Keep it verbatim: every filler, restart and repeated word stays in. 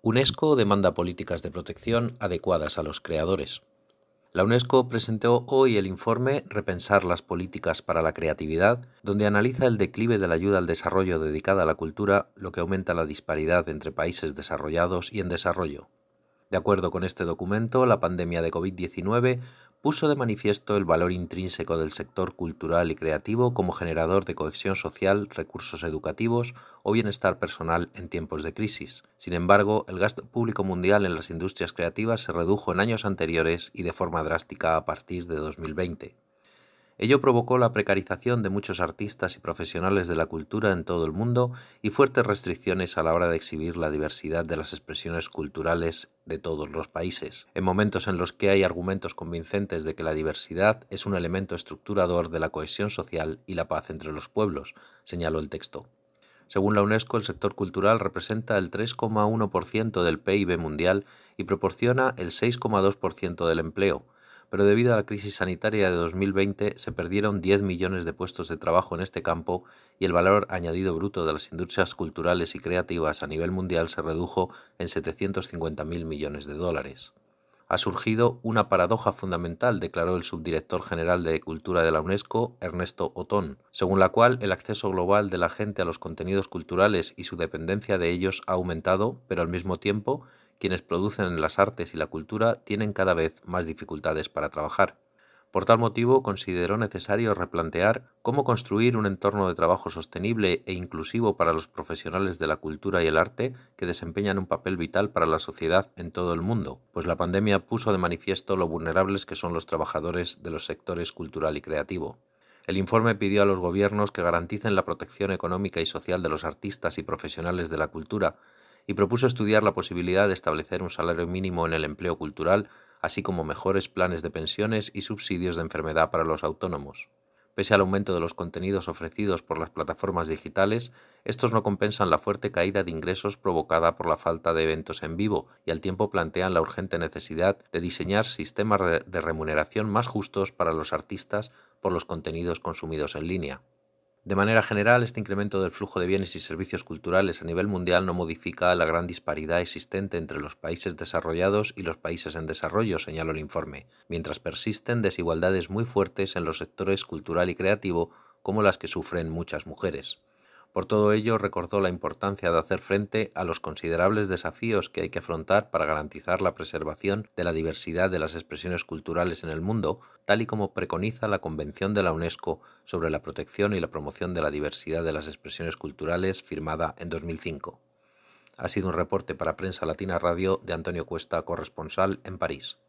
UNESCO demanda políticas de protección adecuadas a los creadores. La UNESCO presentó hoy el informe Repensar las políticas para la creatividad, donde analiza el declive de la ayuda al desarrollo dedicada a la cultura, lo que aumenta la disparidad entre países desarrollados y en desarrollo. De acuerdo con este documento, la pandemia de COVID diecinueve puso de manifiesto el valor intrínseco del sector cultural y creativo como generador de cohesión social, recursos educativos o bienestar personal en tiempos de crisis. Sin embargo, el gasto público mundial en las industrias creativas se redujo en años anteriores y de forma drástica a partir de dos mil veinte. Ello provocó la precarización de muchos artistas y profesionales de la cultura en todo el mundo y fuertes restricciones a la hora de exhibir la diversidad de las expresiones culturales de todos los países, en momentos en los que hay argumentos convincentes de que la diversidad es un elemento estructurador de la cohesión social y la paz entre los pueblos, señaló el texto. Según la UNESCO, el sector cultural representa el tres coma uno por ciento del P I B mundial y proporciona el seis coma dos por ciento del empleo, pero debido a la crisis sanitaria de dos mil veinte se perdieron diez millones de puestos de trabajo en este campo y el valor añadido bruto de las industrias culturales y creativas a nivel mundial se redujo en setecientos cincuenta mil millones de dólares. Ha surgido una paradoja fundamental, declaró el subdirector general de Cultura de la UNESCO, Ernesto Otón, según la cual el acceso global de la gente a los contenidos culturales y su dependencia de ellos ha aumentado, pero al mismo tiempo, quienes producen las artes y la cultura tienen cada vez más dificultades para trabajar. Por tal motivo, consideró necesario replantear cómo construir un entorno de trabajo sostenible e inclusivo para los profesionales de la cultura y el arte que desempeñan un papel vital para la sociedad en todo el mundo, pues la pandemia puso de manifiesto lo vulnerables que son los trabajadores de los sectores cultural y creativo. El informe pidió a los gobiernos que garanticen la protección económica y social de los artistas y profesionales de la cultura, y propuso estudiar la posibilidad de establecer un salario mínimo en el empleo cultural, así como mejores planes de pensiones y subsidios de enfermedad para los autónomos. Pese al aumento de los contenidos ofrecidos por las plataformas digitales, estos no compensan la fuerte caída de ingresos provocada por la falta de eventos en vivo y al tiempo plantean la urgente necesidad de diseñar sistemas de remuneración más justos para los artistas por los contenidos consumidos en línea. De manera general, este incremento del flujo de bienes y servicios culturales a nivel mundial no modifica la gran disparidad existente entre los países desarrollados y los países en desarrollo, señaló el informe, mientras persisten desigualdades muy fuertes en los sectores cultural y creativo, como las que sufren muchas mujeres. Por todo ello, recordó la importancia de hacer frente a los considerables desafíos que hay que afrontar para garantizar la preservación de la diversidad de las expresiones culturales en el mundo, tal y como preconiza la Convención de la UNESCO sobre la protección y la promoción de la diversidad de las expresiones culturales, firmada en dos mil cinco. Ha sido un reporte para Prensa Latina Radio de Antonio Cuesta, corresponsal en París.